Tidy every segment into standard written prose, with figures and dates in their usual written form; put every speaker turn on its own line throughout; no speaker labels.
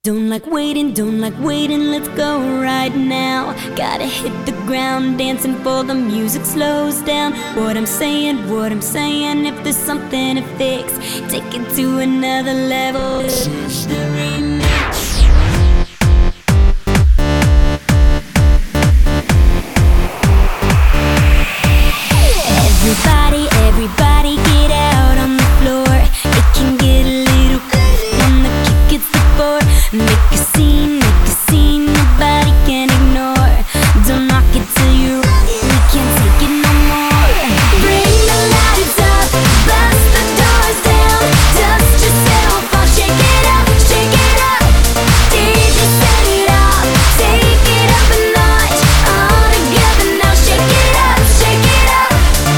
Don't like waiting, let's go right now. Gotta hit the ground, dancing for the music slows down. What I'm saying, if there's something to fix, take it to another level. This is the remix. Everybody get out on the floor. It can get a little crazy when the kick hits the floor. Make a scene, nobody can ignore. Don't knock it till you're right, we can't take it no more. Bring the lights up, bust the doors down. Dust yourself off, shake it up, shake it up. DJ set it off, take it up a notch. All together now, shake it up, shake it up.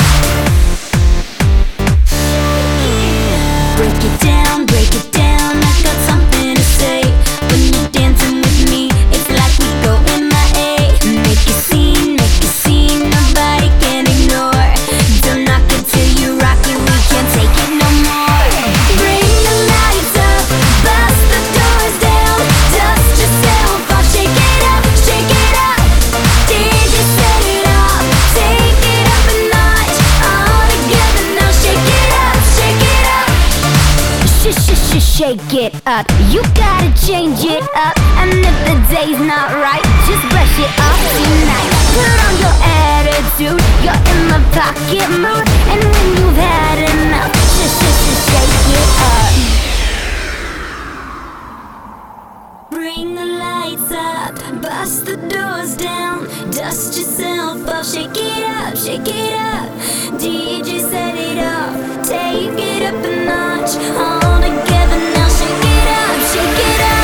Break it down, I got something to say. When you're dancing with me, it's like we go MIA. Make a scene, nobody can ignore. Don't knock it till you rock it, we can't take it no more. Bring the lights up, bust the doors down. Dust yourself off, shake it up, shake it up. DJ set it off, take it up a notch. All together now, shake it up, shake it up. Shake it up, you gotta change it up. And if the day's not right, just brush it off tonight. Put on your attitude, you're in the pocket mood. And when you've had enough, shake it up. Bring the lights up, bust the doors down. Dust yourself off, shake it up, shake it up. DJ set it off, take it up a notch. All together now, shake it up, shake it up.